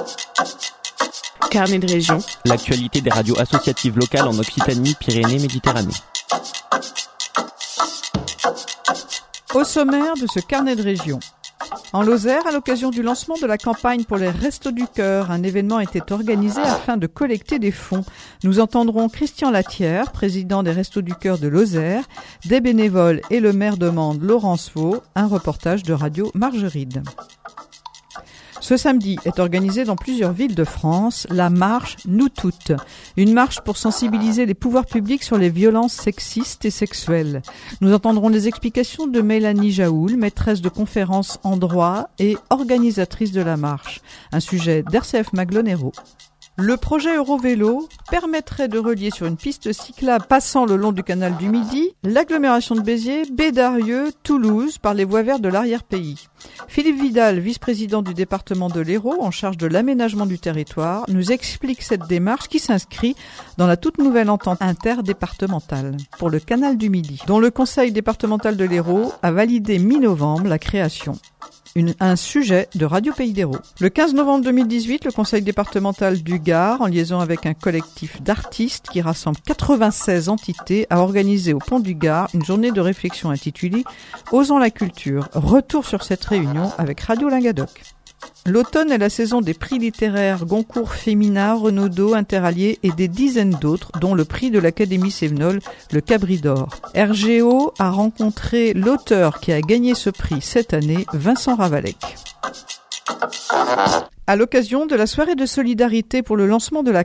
Carnet de région. L'actualité des radios associatives locales en Occitanie, Pyrénées, Méditerranée. Au sommaire de ce carnet de région. En Lozère, à l'occasion du lancement de la campagne pour les Restos du Cœur, un événement était organisé afin de collecter des fonds. Nous entendrons Christian Latière, président des Restos du Cœur de Lozère, des bénévoles et le maire de Mende, Laurence Vaux, un reportage de Radio Margeride. Ce samedi est organisée dans plusieurs villes de France la marche Nous Toutes, une marche pour sensibiliser les pouvoirs publics sur les violences sexistes et sexuelles. Nous entendrons les explications de Mélanie Jaoul, maîtresse de conférences en droit et organisatrice de la marche, un sujet d'RCF Maglonero. Le projet Eurovélo permettrait de relier sur une piste cyclable passant le long du canal du Midi l'agglomération de Béziers, Bédarieux, Toulouse par les voies vertes de l'arrière-pays. Philippe Vidal, vice-président du département de l'Hérault en charge de l'aménagement du territoire, nous explique cette démarche qui s'inscrit dans la toute nouvelle entente interdépartementale pour le canal du Midi, dont le conseil départemental de l'Hérault a validé mi-novembre la création. Un sujet de Radio Pays d'Hérault. Le 15 novembre 2018, le conseil départemental du Gard, en liaison avec un collectif d'artistes qui rassemble 96 entités, a organisé au Pont du Gard une journée de réflexion intitulée « Osons la culture ». Retour sur cette réunion avec Radio Languedoc. L'automne est la saison des prix littéraires Goncourt Féminin, Renaudot, Interallié et des dizaines d'autres, dont le prix de l'Académie Sévenol, le Cabri d'Or. RGO a rencontré l'auteur qui a gagné ce prix cette année, Vincent Ravalec. À l'occasion de la soirée de solidarité pour le lancement de la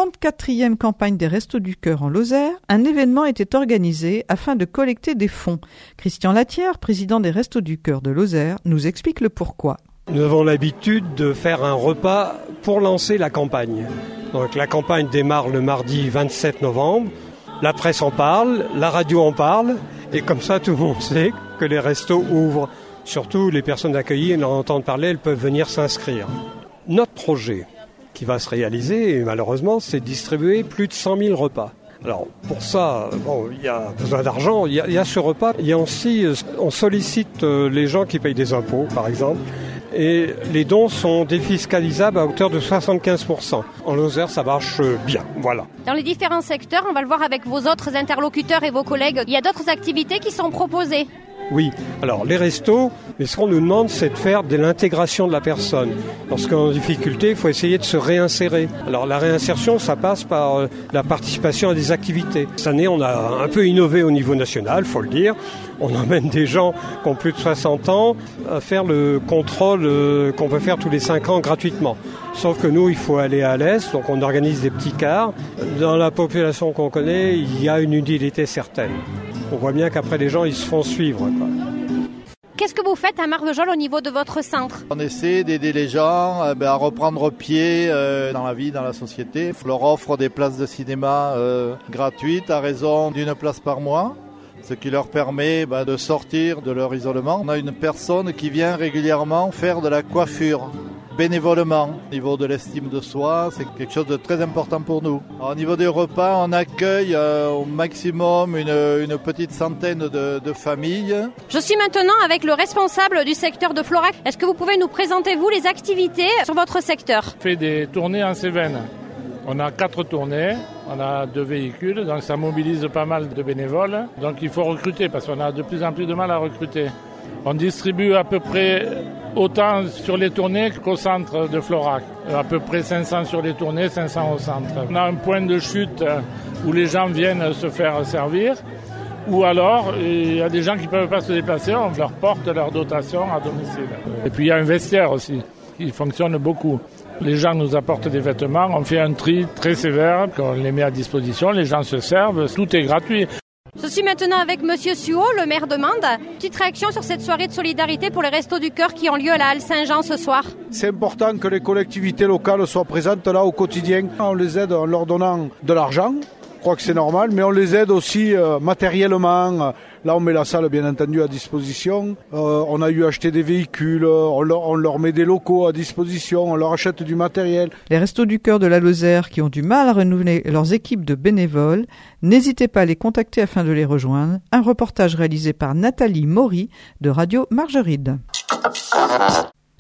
34e campagne des Restos du Cœur en Lozère, un événement était organisé afin de collecter des fonds. Christian Latière, président des Restos du Cœur de Lozère, nous explique le pourquoi. Nous avons l'habitude de faire un repas pour lancer la campagne. Donc la campagne démarre le mardi 27 novembre, la presse en parle, la radio en parle, et comme ça tout le monde sait que les restos ouvrent. Surtout les personnes accueillies, elles en entendent parler, elles peuvent venir s'inscrire. Notre projet qui va se réaliser, et malheureusement, c'est de distribuer plus de 100 000 repas. Alors pour ça, il y a besoin d'argent, il y a ce repas. Il y a aussi, on sollicite les gens qui payent des impôts par exemple, et les dons sont défiscalisables à hauteur de 75%. En Lozère, ça marche bien, voilà. Dans les différents secteurs, on va le voir avec vos autres interlocuteurs et vos collègues, il y a d'autres activités qui sont proposées. Oui, alors les restos, mais ce qu'on nous demande, c'est de faire de l'intégration de la personne. Lorsqu'on est en difficulté, il faut essayer de se réinsérer. Alors la réinsertion, ça passe par la participation à des activités. Cette année, on a un peu innové au niveau national, il faut le dire. On emmène des gens qui ont plus de 60 ans à faire le contrôle qu'on peut faire tous les 5 ans gratuitement. Sauf que nous, il faut aller à l'est, donc on organise des petits cars. Dans la population qu'on connaît, il y a une utilité certaine. On voit bien qu'après les gens, ils se font suivre, quoi. Qu'est-ce que vous faites à Marvejols au niveau de votre centre ? On essaie d'aider les gens à reprendre pied dans la vie, dans la société. On leur offre des places de cinéma gratuites à raison d'une place par mois, ce qui leur permet de sortir de leur isolement. On a une personne qui vient régulièrement faire de la coiffure. Bénévolement, au niveau de l'estime de soi, c'est quelque chose de très important pour nous. Alors, au niveau des repas, on accueille au maximum une petite centaine de familles. Je suis maintenant avec le responsable du secteur de Florac. Est-ce que vous pouvez nous présenter, vous, les activités sur votre secteur ? On fait des tournées en Cévennes. On a 4 tournées, on a 2 véhicules, donc ça mobilise pas mal de bénévoles. Donc il faut recruter parce qu'on a de plus en plus de mal à recruter. On distribue à peu près autant sur les tournées qu'au centre de Florac. À peu près 500 sur les tournées, 500 au centre. On a un point de chute où les gens viennent se faire servir. Ou alors, il y a des gens qui ne peuvent pas se déplacer, on leur porte leur dotation à domicile. Et puis il y a un vestiaire aussi, qui fonctionne beaucoup. Les gens nous apportent des vêtements, on fait un tri très sévère, on les met à disposition, les gens se servent, tout est gratuit. Je suis maintenant avec Monsieur Suot, le maire de Mende. Petite réaction sur cette soirée de solidarité pour les Restos du Cœur qui ont lieu à la Halle Saint-Jean ce soir. C'est important que les collectivités locales soient présentes là au quotidien. On les aide en leur donnant de l'argent, je crois que c'est normal, mais on les aide aussi matériellement. Là, on met la salle, bien entendu, à disposition. On a eu acheté des véhicules, on leur met des locaux à disposition, on leur achète du matériel. Les Restos du Cœur de la Lozère qui ont du mal à renouveler leurs équipes de bénévoles, n'hésitez pas à les contacter afin de les rejoindre. Un reportage réalisé par Nathalie Maury de Radio Margeride.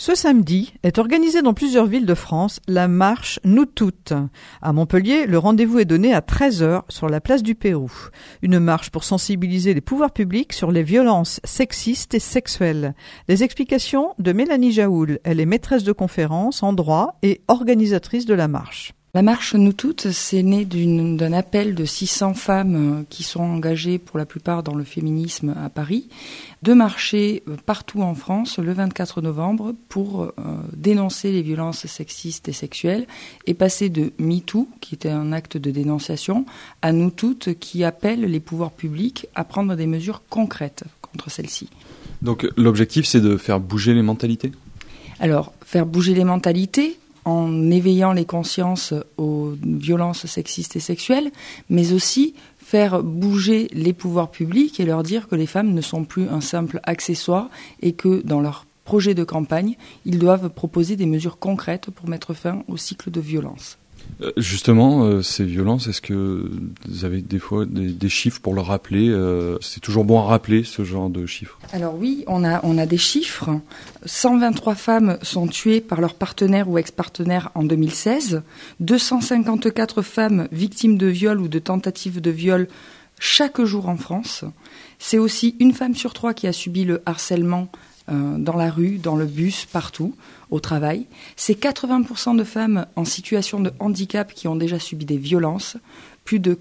Ce samedi est organisée dans plusieurs villes de France la marche Nous Toutes. À Montpellier, le rendez-vous est donné à 13h sur la place du Pérou. Une marche pour sensibiliser les pouvoirs publics sur les violences sexistes et sexuelles. Les explications de Mélanie Jaoul. Elle est maîtresse de conférences en droit et organisatrice de la marche. La marche Nous Toutes, c'est né d'un appel de 600 femmes qui sont engagées pour la plupart dans le féminisme à Paris, de marcher partout en France le 24 novembre pour dénoncer les violences sexistes et sexuelles et passer de MeToo, qui était un acte de dénonciation, à Nous Toutes, qui appelle les pouvoirs publics à prendre des mesures concrètes contre celles-ci. Donc l'objectif, c'est de faire bouger les mentalités ? Alors, faire bouger les mentalités en éveillant les consciences aux violences sexistes et sexuelles, mais aussi faire bouger les pouvoirs publics et leur dire que les femmes ne sont plus un simple accessoire et que dans leur projet de campagne, ils doivent proposer des mesures concrètes pour mettre fin au cycle de violence. Justement, ces violences, est-ce que vous avez des fois des chiffres pour le rappeler ? C'est toujours bon à rappeler ce genre de chiffres. Alors oui, on a des chiffres. 123 femmes sont tuées par leur partenaire ou ex-partenaire en 2016. 254 femmes victimes de viol ou de tentatives de viol chaque jour en France. C'est aussi une femme sur 3 qui a subi le harcèlement dans la rue, dans le bus, partout, au travail. C'est 80% de femmes en situation de handicap qui ont déjà subi des violences, plus de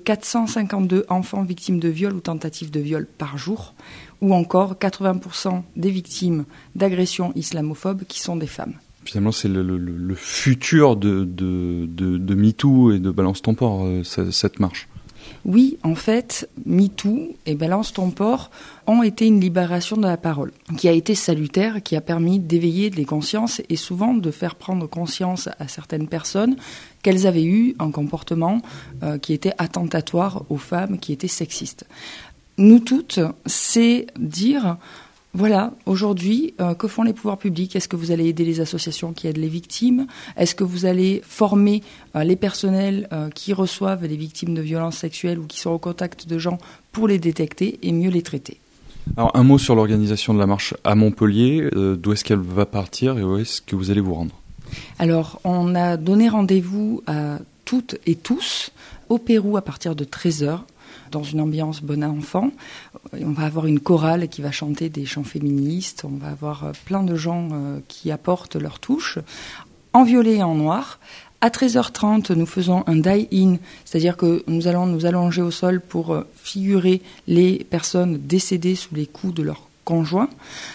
452 enfants victimes de viol ou tentatives de viol par jour, ou encore 80% des victimes d'agressions islamophobes qui sont des femmes. Finalement, c'est le futur de MeToo et de Balance ton port, cette marche. Oui, en fait, MeToo et Balance ton port ont été une libération de la parole, qui a été salutaire, qui a permis d'éveiller les consciences et souvent de faire prendre conscience à certaines personnes qu'elles avaient eu un comportement qui était attentatoire aux femmes, qui était sexiste. Nous toutes, c'est dire... Voilà, aujourd'hui, que font les pouvoirs publics ? Est-ce que vous allez aider les associations qui aident les victimes ? Est-ce que vous allez former les personnels qui reçoivent les victimes de violences sexuelles ou qui sont au contact de gens pour les détecter et mieux les traiter ? Alors, un mot sur l'organisation de la marche à Montpellier. D'où est-ce qu'elle va partir et où est-ce que vous allez vous rendre ? Alors, on a donné rendez-vous à toutes et tous au Pérou à partir de 13h. Dans une ambiance bon enfant. On va avoir une chorale qui va chanter des chants féministes, on va avoir plein de gens qui apportent leur touche, en violet et en noir. À 13h30, nous faisons un die-in, c'est-à-dire que nous allons nous allonger au sol pour figurer les personnes décédées sous les coups de leurs conjoints.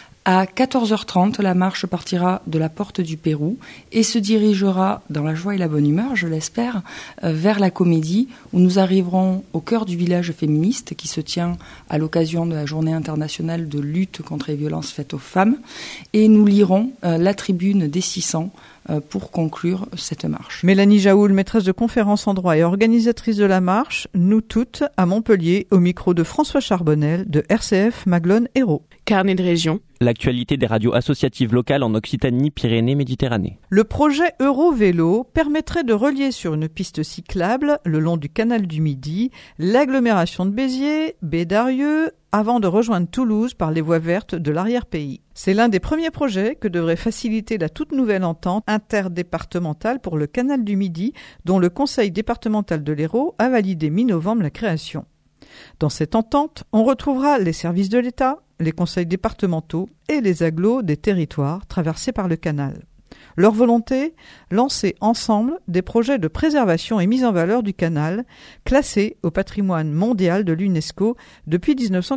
À 14h30, la marche partira de la porte du Pérou et se dirigera, dans la joie et la bonne humeur, je l'espère, vers la Comédie, où nous arriverons au cœur du village féministe qui se tient à l'occasion de la Journée internationale de lutte contre les violences faites aux femmes. Et nous lirons la tribune des 600 pour conclure cette marche. Mélanie Jaoul, maîtresse de conférences en droit et organisatrice de la marche Nous Toutes à Montpellier, au micro de François Charbonnel de RCF Maglone Hérault. Carnet de région. L'actualité des radios associatives locales en Occitanie, Pyrénées, Méditerranée. Le projet Eurovélo permettrait de relier sur une piste cyclable le long du canal du Midi l'agglomération de Béziers, Baie-d'Arieux, avant de rejoindre Toulouse par les voies vertes de l'arrière-pays. C'est l'un des premiers projets que devrait faciliter la toute nouvelle entente interdépartementale pour le canal du Midi, dont le Conseil départemental de l'Hérault a validé mi-novembre la création. Dans cette entente, on retrouvera les services de l'État, les conseils départementaux et les agglos des territoires traversés par le canal. Leur volonté ? Lancer ensemble des projets de préservation et mise en valeur du canal, classé au patrimoine mondial de l'UNESCO depuis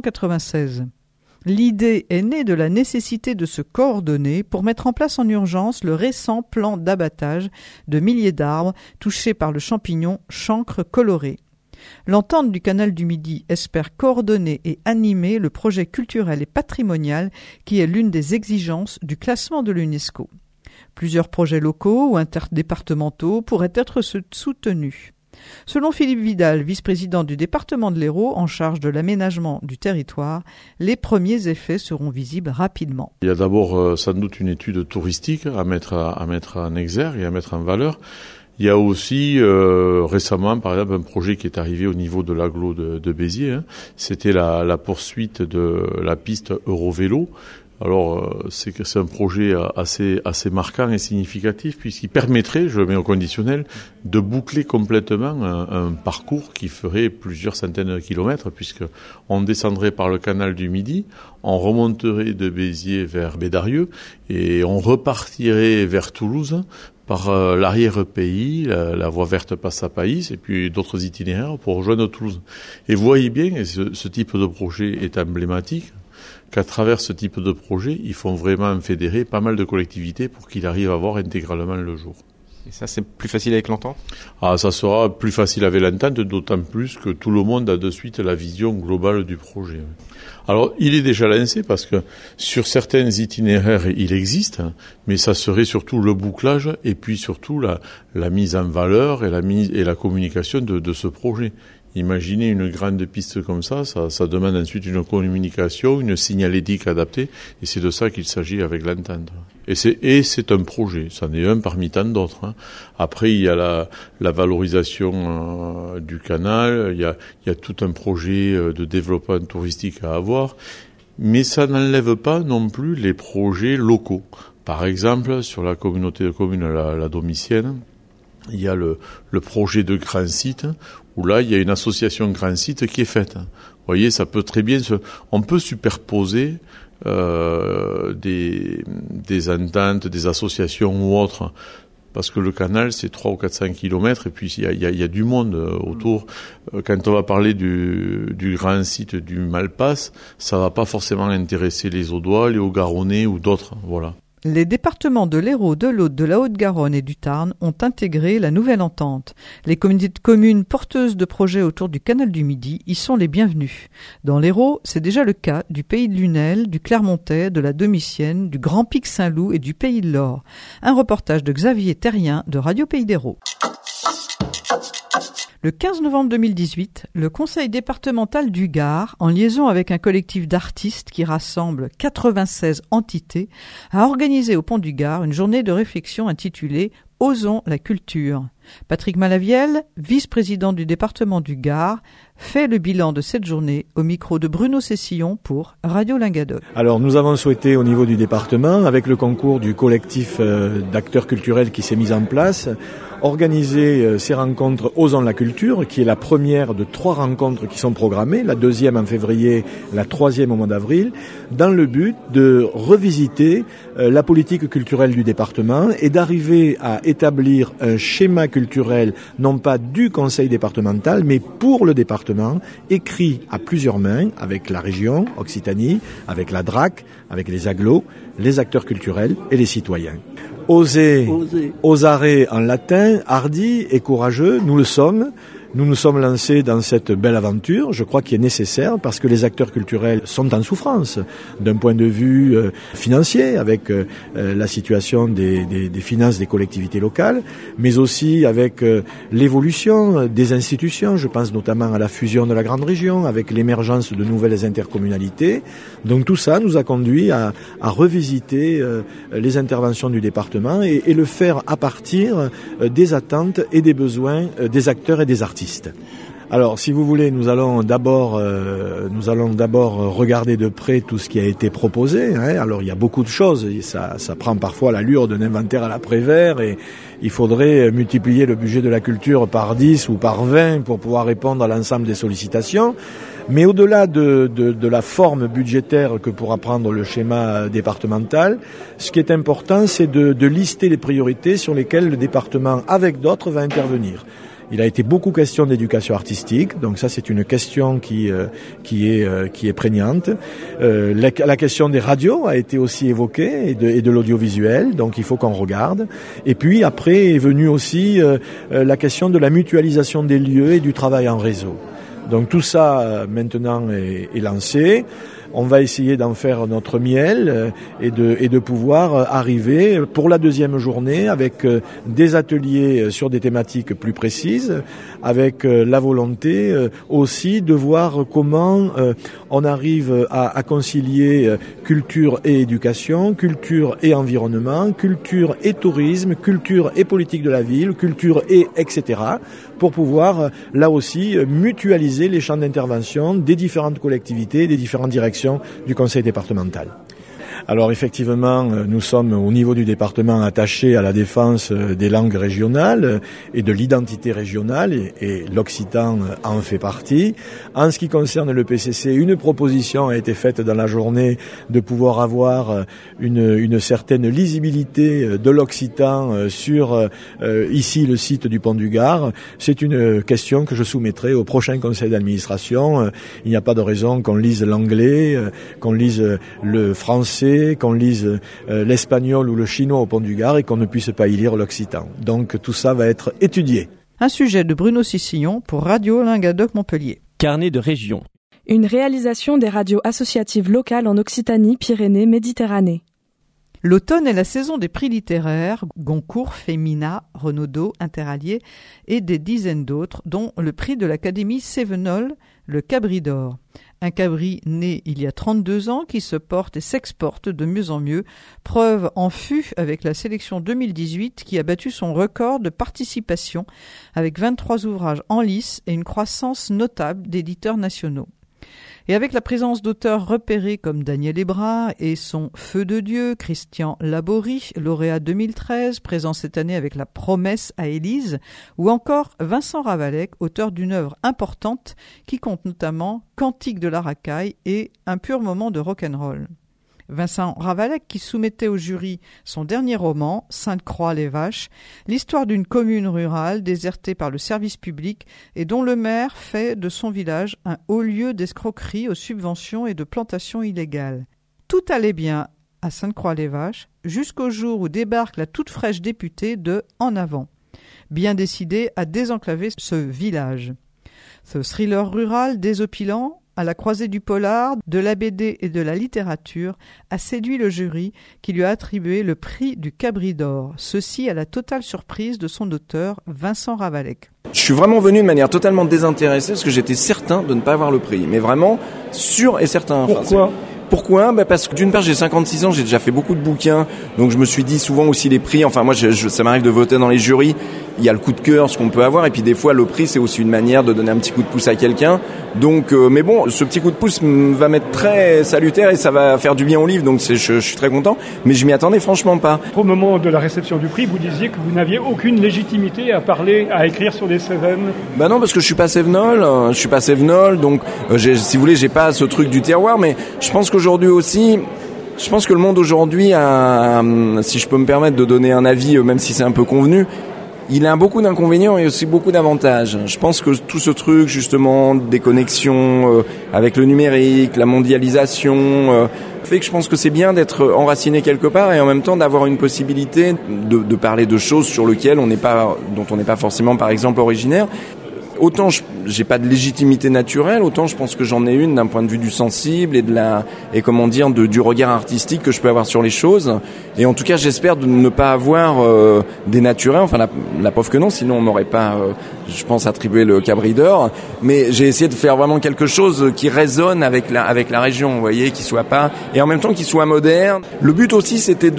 1996. L'idée est née de la nécessité de se coordonner pour mettre en place en urgence le récent plan d'abattage de milliers d'arbres touchés par le champignon chancre coloré. L'entente du canal du Midi espère coordonner et animer le projet culturel et patrimonial qui est l'une des exigences du classement de l'UNESCO. Plusieurs projets locaux ou interdépartementaux pourraient être soutenus. Selon Philippe Vidal, vice-président du département de l'Hérault en charge de l'aménagement du territoire, les premiers effets seront visibles rapidement. Il y a d'abord sans doute une étude touristique à mettre en exergue et à mettre en valeur. Il y a aussi récemment, par exemple, un projet qui est arrivé au niveau de l'agglo de Béziers. C'était la poursuite de la piste Eurovélo Alors c'est un projet assez marquant et significatif puisqu'il permettrait, je le mets au conditionnel, de boucler complètement un parcours qui ferait plusieurs centaines de kilomètres puisque on descendrait par le canal du Midi, on remonterait de Béziers vers Bédarieux et on repartirait vers Toulouse par l'arrière-pays, la voie verte passe à Païs et puis d'autres itinéraires pour rejoindre Toulouse. Et vous voyez bien, et ce type de projet est emblématique, qu'à travers ce type de projet, ils font vraiment fédérer pas mal de collectivités pour qu'il arrive à voir intégralement le jour. Et ça, c'est plus facile avec l'entente ? Ça sera plus facile avec l'entente, d'autant plus que tout le monde a de suite la vision globale du projet. Alors, il est déjà lancé parce que sur certains itinéraires, il existe, mais ça serait surtout le bouclage et puis surtout la mise en valeur et la communication de ce projet. Imaginez une grande piste comme ça demande ensuite une communication, une signalétique adaptée, et c'est de ça qu'il s'agit avec l'entente. Et c'est un projet, c'en est un parmi tant d'autres. Après, il y a la valorisation du canal, il y a tout un projet de développement touristique à avoir, mais ça n'enlève pas non plus les projets locaux. Par exemple, sur la communauté de communes la Domicienne, il y a le projet de grand site, où là, il y a une association grand site qui est faite. Vous voyez, ça peut très bien on peut superposer des ententes, des associations ou autres, parce que le canal, c'est 300 ou 400 kilomètres, et puis il y a du monde autour. Quand on va parler du grand site du Malpasse, ça va pas forcément intéresser les Audois, les Haut-Garonnais ou d'autres, voilà. Les départements de l'Hérault, de l'Aude, de la Haute-Garonne et du Tarn ont intégré la nouvelle entente. Les communautés de communes porteuses de projets autour du canal du Midi y sont les bienvenues. Dans l'Hérault, c'est déjà le cas du Pays de Lunel, du Clermontais, de la Domicienne, du Grand Pic Saint-Loup et du Pays de l'Or. Un reportage de Xavier Terrien de Radio Pays d'Hérault. Le 15 novembre 2018, le conseil départemental du Gard, en liaison avec un collectif d'artistes qui rassemble 96 entités, a organisé au Pont du Gard une journée de réflexion intitulée « Osons la culture ». Patrick Malavielle, vice-président du département du Gard, fait le bilan de cette journée au micro de Bruno Cessillon pour Radio Lingadoc. Alors nous avons souhaité au niveau du département, avec le concours du collectif d'acteurs culturels qui s'est mis en place, organiser ces rencontres Osons la culture, qui est la première de 3 rencontres qui sont programmées, la 2e en février, la 3e au mois d'avril, dans le but de revisiter la politique culturelle du département et d'arriver à établir un schéma culturel, non pas du conseil départemental, mais pour le département, écrit à plusieurs mains, avec la région, Occitanie, avec la DRAC, avec les agglos, les acteurs culturels et les citoyens. Oser, osare en latin, hardi et courageux, nous le sommes. Nous nous sommes lancés dans cette belle aventure, je crois qu'il est nécessaire parce que les acteurs culturels sont en souffrance d'un point de vue financier avec la situation des finances des collectivités locales, mais aussi avec l'évolution des institutions, je pense notamment à la fusion de la grande région, avec l'émergence de nouvelles intercommunalités. Donc tout ça nous a conduit à revisiter les interventions du département et le faire à partir des attentes et des besoins des acteurs et des artistes. Alors, si vous voulez, nous allons d'abord regarder de près tout ce qui a été proposé. Alors, il y a beaucoup de choses. Ça prend parfois l'allure d'un inventaire à l'après-vert et il faudrait multiplier le budget de la culture par 10 ou par 20 pour pouvoir répondre à l'ensemble des sollicitations. Mais au-delà de la forme budgétaire que pourra prendre le schéma départemental, ce qui est important, c'est de lister les priorités sur lesquelles le département, avec d'autres, va intervenir. Il a été beaucoup question d'éducation artistique, donc ça c'est une question qui est prégnante. La question des radios a été aussi évoquée et de l'audiovisuel, donc il faut qu'on regarde. Et puis après est venue aussi la question de la mutualisation des lieux et du travail en réseau. Donc tout ça maintenant est lancé. On va essayer d'en faire notre miel et de pouvoir arriver pour la 2e journée avec des ateliers sur des thématiques plus précises, avec la volonté aussi de voir comment on arrive à concilier culture et éducation, culture et environnement, culture et tourisme, culture et politique de la ville, culture et etc. pour pouvoir là aussi mutualiser les champs d'intervention des différentes collectivités, des différentes directions du conseil départemental. Alors effectivement, nous sommes au niveau du département attachés à la défense des langues régionales et de l'identité régionale et l'occitan en fait partie. En ce qui concerne le PCC, une proposition a été faite dans la journée de pouvoir avoir une certaine lisibilité de l'occitan sur ici le site du Pont du Gard. C'est une question que je soumettrai au prochain conseil d'administration. Il n'y a pas de raison qu'on lise l'anglais, qu'on lise le français, qu'on lise l'espagnol ou le chinois au Pont du Gard et qu'on ne puisse pas y lire l'occitan. Donc tout ça va être étudié. Un sujet de Bruno Cissillon pour Radio Lingadoc Montpellier. Carnet de région. Une réalisation des radios associatives locales en Occitanie, Pyrénées, Méditerranée. L'automne est la saison des prix littéraires, Goncourt, Femina, Renaudot, Interallié et des dizaines d'autres, dont le prix de l'Académie Cévenol, le Cabri d'Or. Un cabri né il y a 32 ans qui se porte et s'exporte de mieux en mieux, preuve en fut avec la sélection 2018 qui a battu son record de participation avec 23 ouvrages en lice et une croissance notable d'éditeurs nationaux. Et avec la présence d'auteurs repérés comme Daniel Hébrard et son Feu de Dieu, Christian Laborie, lauréat 2013, présent cette année avec La Promesse à Élise, ou encore Vincent Ravalec, auteur d'une œuvre importante qui compte notamment Cantique de la racaille et Un pur moment de rock'n'roll. Vincent Ravalec qui soumettait au jury son dernier roman, Sainte-Croix-les-Vaches, l'histoire d'une commune rurale désertée par le service public et dont le maire fait de son village un haut lieu d'escroquerie aux subventions et de plantations illégales. Tout allait bien à Sainte-Croix-les-Vaches jusqu'au jour où débarque la toute fraîche députée de En Avant, bien décidée à désenclaver ce village. Ce thriller rural désopilant, à la croisée du polar, de la BD et de la littérature, a séduit le jury qui lui a attribué le prix du Cabri d'Or, ceci à la totale surprise de son auteur, Vincent Ravalec. Je suis vraiment venu de manière totalement désintéressée parce que j'étais certain de ne pas avoir le prix, mais vraiment sûr et certain. Pourquoi ? Parce que d'une part, j'ai 56 ans, j'ai déjà fait beaucoup de bouquins, donc je me suis dit souvent aussi les prix, enfin moi ça m'arrive de voter dans les jurys, il y a le coup de cœur, ce qu'on peut avoir, et puis des fois le prix c'est aussi une manière de donner un petit coup de pouce à quelqu'un, donc mais bon, ce petit coup de pouce va m'être très salutaire et ça va faire du bien au livre, donc je suis très content, mais je m'y attendais franchement pas. Au moment de la réception du prix, vous disiez que vous n'aviez aucune légitimité à parler, à écrire sur des Cévennes. Non, parce que je suis pas Cévenol, donc si vous voulez, j'ai pas ce truc du terroir, mais je pense qu'aujourd'hui aussi, je pense que le monde aujourd'hui a, si je peux me permettre de donner un avis, même si c'est un peu convenu, il a beaucoup d'inconvénients et aussi beaucoup d'avantages. Je pense que tout ce truc, justement, des connexions avec le numérique, la mondialisation, fait que je pense que c'est bien d'être enraciné quelque part et en même temps d'avoir une possibilité de parler de choses dont on n'est pas forcément, par exemple, originaire. Autant j'ai pas de légitimité naturelle, autant je pense que j'en ai une d'un point de vue du sensible et du regard artistique que je peux avoir sur les choses. Et en tout cas, j'espère de ne pas avoir des naturels. Enfin, la preuve que non, sinon on m'aurait pas, je pense, attribué le Cabri d'Or. Mais j'ai essayé de faire vraiment quelque chose qui résonne avec la région, vous voyez, qui soit pas, et en même temps qui soit moderne. Le but aussi, c'était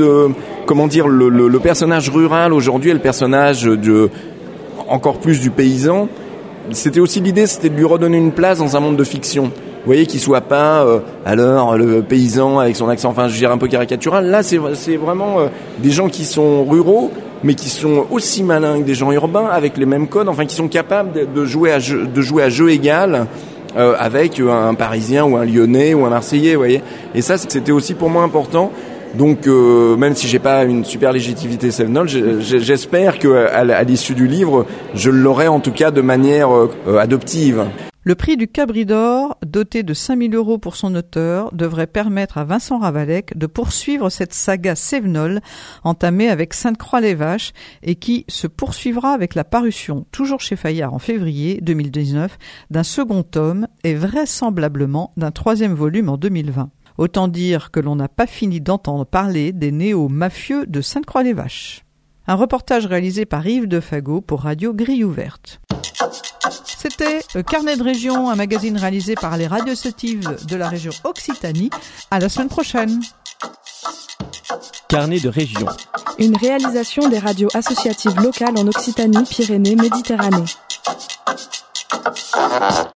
le personnage rural aujourd'hui est le personnage encore plus du paysan. C'était aussi l'idée, c'était de lui redonner une place dans un monde de fiction. Vous voyez, qu'il soit pas alors le paysan avec son accent, enfin je dirais un peu caricatural. Là, c'est vraiment des gens qui sont ruraux, mais qui sont aussi malins que des gens urbains, avec les mêmes codes, enfin qui sont capables de jouer à jeu égal avec un Parisien ou un Lyonnais ou un Marseillais, vous voyez. Et ça, c'était aussi pour moi important. Donc, même si j'ai pas une super légitimité Cévenol, j'espère qu'à l'issue du livre, je l'aurai en tout cas de manière adoptive. Le prix du Cabri d'Or, doté de 5 000 € pour son auteur, devrait permettre à Vincent Ravalec de poursuivre cette saga Cévenol entamée avec Sainte-Croix-les-Vaches et qui se poursuivra avec la parution, toujours chez Fayard en février 2019, d'un second tome et vraisemblablement d'un 3e volume en 2020. Autant dire que l'on n'a pas fini d'entendre parler des néo-mafieux de Sainte-Croix-les-Vaches. Un reportage réalisé par Yves Defago pour Radio Grille Ouverte. C'était Carnet de Région, un magazine réalisé par les radios associatives de la région Occitanie. À la semaine prochaine. Carnet de Région. Une réalisation des radios associatives locales en Occitanie, Pyrénées, Méditerranée.